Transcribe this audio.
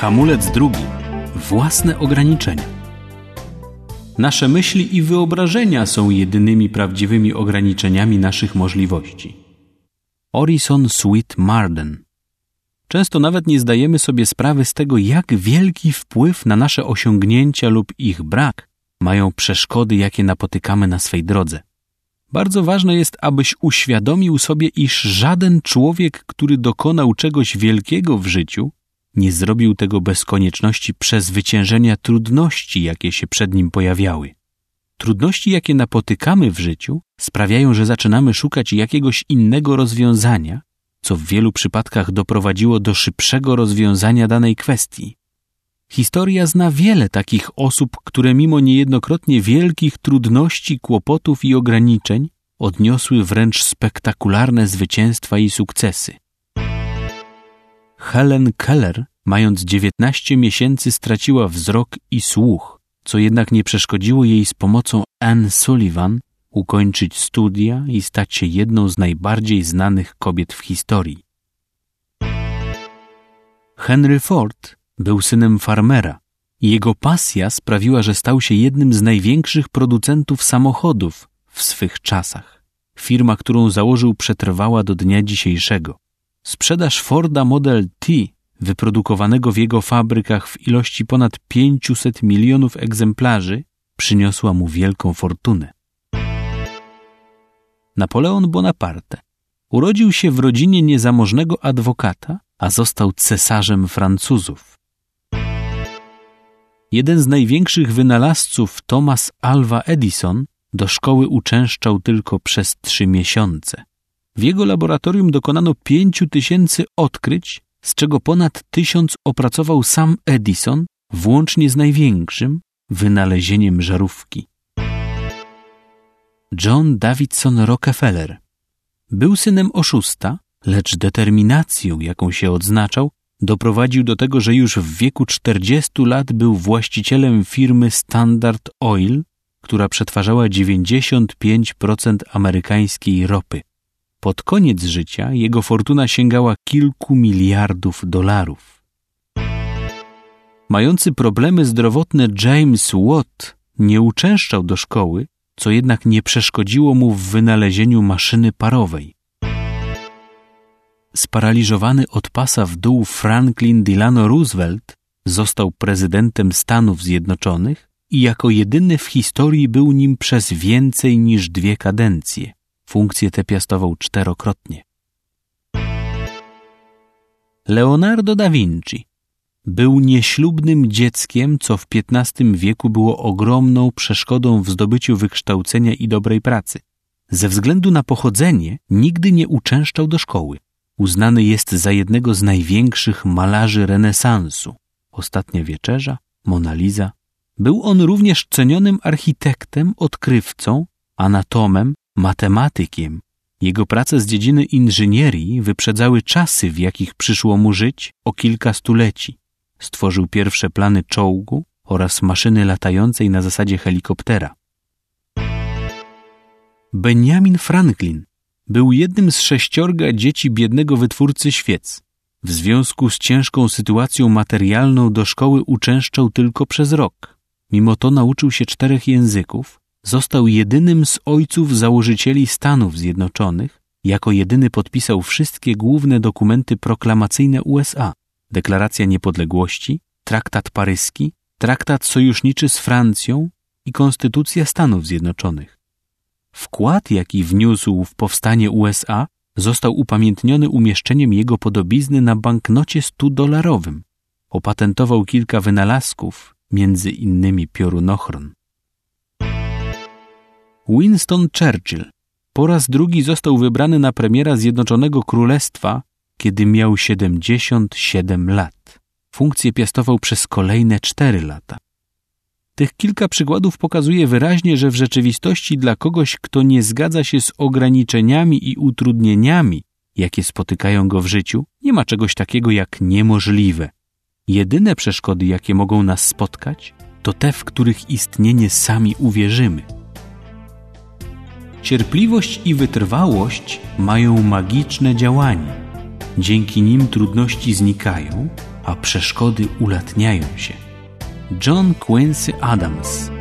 Hamulec drugi. Własne ograniczenia. Nasze myśli i wyobrażenia są jedynymi prawdziwymi ograniczeniami naszych możliwości. Orison Swett Marden. Często nawet nie zdajemy sobie sprawy z tego, jak wielki wpływ na nasze osiągnięcia lub ich brak mają przeszkody, jakie napotykamy na swej drodze. Bardzo ważne jest, abyś uświadomił sobie, iż żaden człowiek, który dokonał czegoś wielkiego w życiu, nie zrobił tego bez konieczności przezwyciężenia trudności, jakie się przed nim pojawiały. Trudności, jakie napotykamy w życiu, sprawiają, że zaczynamy szukać jakiegoś innego rozwiązania, co w wielu przypadkach doprowadziło do szybszego rozwiązania danej kwestii. Historia zna wiele takich osób, które mimo niejednokrotnie wielkich trudności, kłopotów i ograniczeń odniosły wręcz spektakularne zwycięstwa i sukcesy. Helen Keller, mając 19 miesięcy, straciła wzrok i słuch, co jednak nie przeszkodziło jej z pomocą Anne Sullivan ukończyć studia i stać się jedną z najbardziej znanych kobiet w historii. Henry Ford był synem farmera i jego pasja sprawiła, że stał się jednym z największych producentów samochodów w swych czasach. Firma, którą założył, przetrwała do dnia dzisiejszego. Sprzedaż Forda Model T, wyprodukowanego w jego fabrykach w ilości ponad 500 milionów egzemplarzy, przyniosła mu wielką fortunę. Napoleon Bonaparte urodził się w rodzinie niezamożnego adwokata, a został cesarzem Francuzów. Jeden z największych wynalazców, Thomas Alva Edison, do szkoły uczęszczał tylko przez 3 miesiące. W jego laboratorium dokonano 5000 odkryć, z czego ponad 1000 opracował sam Edison, włącznie z największym wynalezieniem żarówki. John Davidson Rockefeller był synem oszusta, lecz determinacją, jaką się odznaczał, doprowadził do tego, że już w wieku 40 lat był właścicielem firmy Standard Oil, która przetwarzała 95% amerykańskiej ropy. Pod koniec życia jego fortuna sięgała kilku miliardów dolarów. Mający problemy zdrowotne James Watt nie uczęszczał do szkoły, co jednak nie przeszkodziło mu w wynalezieniu maszyny parowej. Sparaliżowany od pasa w dół Franklin Delano Roosevelt został prezydentem Stanów Zjednoczonych i jako jedyny w historii był nim przez więcej niż 2 kadencje. Funkcję tę piastował 4-krotnie. Leonardo da Vinci był nieślubnym dzieckiem, co w XV wieku było ogromną przeszkodą w zdobyciu wykształcenia i dobrej pracy. Ze względu na pochodzenie nigdy nie uczęszczał do szkoły. Uznany jest za jednego z największych malarzy renesansu. Ostatnia wieczerza, Mona Lisa. Był on również cenionym architektem, odkrywcą, anatomem, matematykiem. Jego prace z dziedziny inżynierii wyprzedzały czasy, w jakich przyszło mu żyć, o kilka stuleci. Stworzył pierwsze plany czołgu oraz maszyny latającej na zasadzie helikoptera. Benjamin Franklin był jednym z 6 dzieci biednego wytwórcy świec. W związku z ciężką sytuacją materialną do szkoły uczęszczał tylko przez rok. Mimo to nauczył się 4 języków, został jedynym z ojców założycieli Stanów Zjednoczonych, jako jedyny podpisał wszystkie główne dokumenty proklamacyjne USA: Deklaracja Niepodległości, Traktat Paryski, Traktat Sojuszniczy z Francją i Konstytucja Stanów Zjednoczonych. Wkład, jaki wniósł w powstanie USA, został upamiętniony umieszczeniem jego podobizny na banknocie $100. Opatentował kilka wynalazków, między innymi piorunochron. Winston Churchill po raz drugi został wybrany na premiera Zjednoczonego Królestwa, kiedy miał 77 lat. Funkcję piastował przez kolejne 4 lata. Tych kilka przykładów pokazuje wyraźnie, że w rzeczywistości dla kogoś, kto nie zgadza się z ograniczeniami i utrudnieniami, jakie spotykają go w życiu, nie ma czegoś takiego jak niemożliwe. Jedyne przeszkody, jakie mogą nas spotkać, to te, w których istnienie sami uwierzymy. Cierpliwość i wytrwałość mają magiczne działanie. Dzięki nim trudności znikają, a przeszkody ulatniają się. John Quincy Adams.